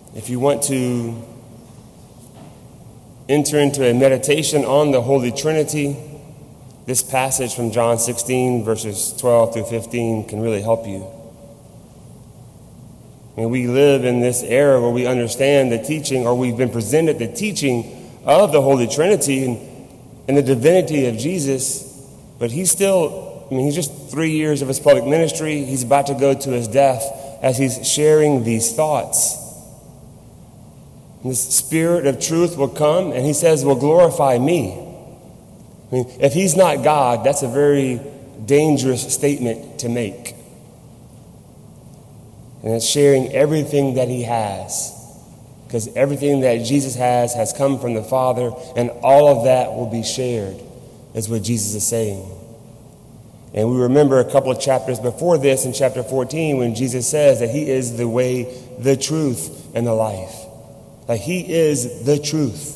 If you want to enter into a meditation on the Holy Trinity, this passage from John 16, verses 12 through 15 can really help you. And we live in this era where we understand the teaching, or we've been presented the teaching of the Holy Trinity and the divinity of Jesus, but he's just 3 years of his public ministry. He's about to go to his death as he's sharing these thoughts. And this Spirit of truth will come, and he says, will glorify me. If he's not God, that's a very dangerous statement to make. And it's sharing everything that he has, because everything that Jesus has come from the Father, and all of that will be shared, is what Jesus is saying. And we remember a couple of chapters before this, in chapter 14, when Jesus says that he is the way, the truth, and the life. Like he is the truth.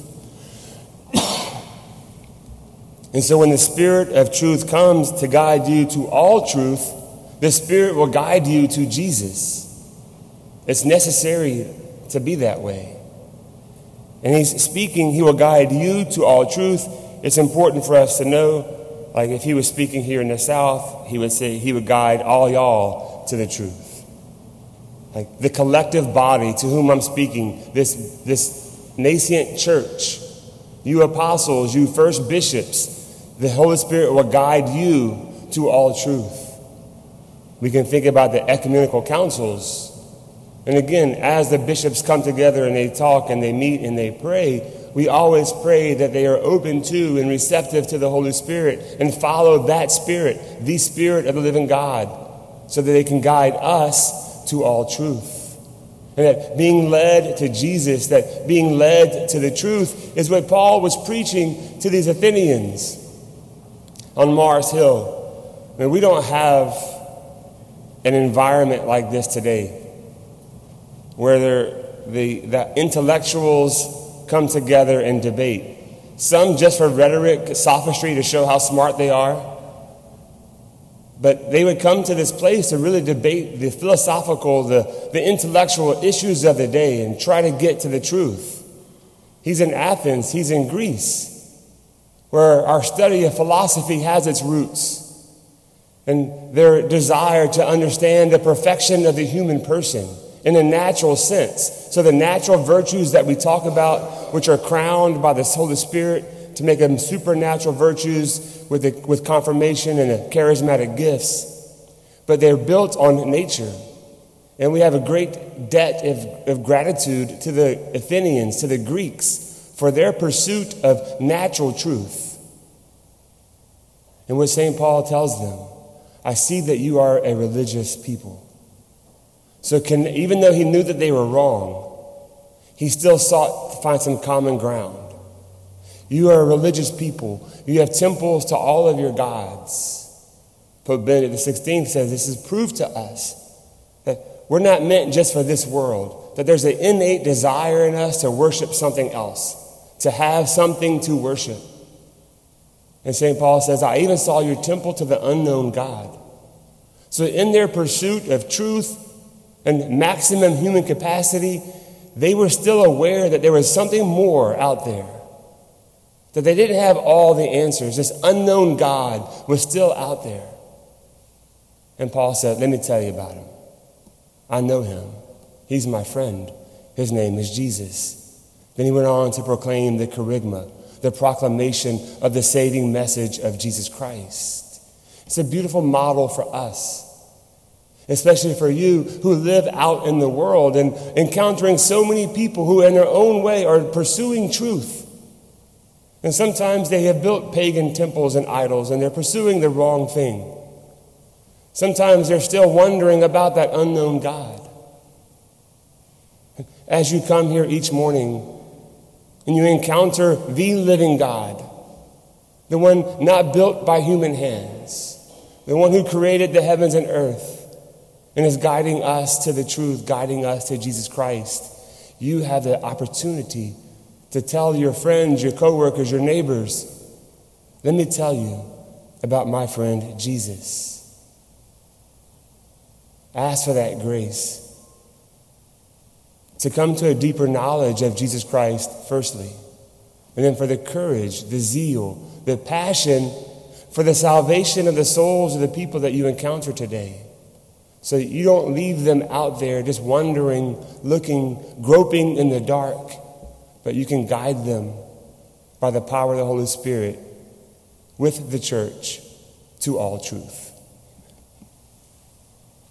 And so when the Spirit of truth comes to guide you to all truth, the Spirit will guide you to Jesus. It's necessary to be that way. And he's speaking, he will guide you to all truth. It's important for us to know, like if he was speaking here in the South, he would say he would guide all y'all to the truth. Like the collective body to whom I'm speaking, this nascent church, you apostles, you first bishops, the Holy Spirit will guide you to all truth. We can think about the ecumenical councils. And again, as the bishops come together and they talk and they meet and they pray, we always pray that they are open to and receptive to the Holy Spirit and follow that Spirit, the Spirit of the living God, so that they can guide us to all truth. And that being led to Jesus, that being led to the truth is what Paul was preaching to these Athenians on Mars Hill. I mean, we don't have an environment like this today where the intellectuals come together and debate. Some just for rhetoric, sophistry, to show how smart they are. But they would come to this place to really debate the philosophical, the intellectual issues of the day and try to get to the truth. He's in Athens, he's in Greece, where our study of philosophy has its roots. And their desire to understand the perfection of the human person in a natural sense. So the natural virtues that we talk about, which are crowned by the Holy Spirit to make them supernatural virtues with confirmation and the charismatic gifts, but they're built on nature. And we have a great debt of gratitude to the Athenians, to the Greeks, for their pursuit of natural truth. And what St. Paul tells them, I see that you are a religious people. So even though he knew that they were wrong, he still sought to find some common ground. You are a religious people. You have temples to all of your gods. Pope Benedict XVI says this is proof to us that we're not meant just for this world, that there's an innate desire in us to worship something else, to have something to worship. And St. Paul says, I even saw your temple to the unknown God. So in their pursuit of truth and maximum human capacity, they were still aware that there was something more out there. That they didn't have all the answers. This unknown God was still out there. And Paul said, let me tell you about him. I know him. He's my friend. His name is Jesus. Then he went on to proclaim the kerygma, the proclamation of the saving message of Jesus Christ. It's a beautiful model for us, especially for you who live out in the world and encountering so many people who in their own way are pursuing truth. And sometimes they have built pagan temples and idols and they're pursuing the wrong thing. Sometimes they're still wondering about that unknown God. As you come here each morning and you encounter the living God, the one not built by human hands, the one who created the heavens and earth and is guiding us to the truth, guiding us to Jesus Christ, you have the opportunity to tell your friends, your coworkers, your neighbors, let me tell you about my friend Jesus. Ask for that grace to come to a deeper knowledge of Jesus Christ, firstly. And then for the courage, the zeal, the passion for the salvation of the souls of the people that you encounter today. So you don't leave them out there just wandering, looking, groping in the dark, but you can guide them by the power of the Holy Spirit with the church to all truth.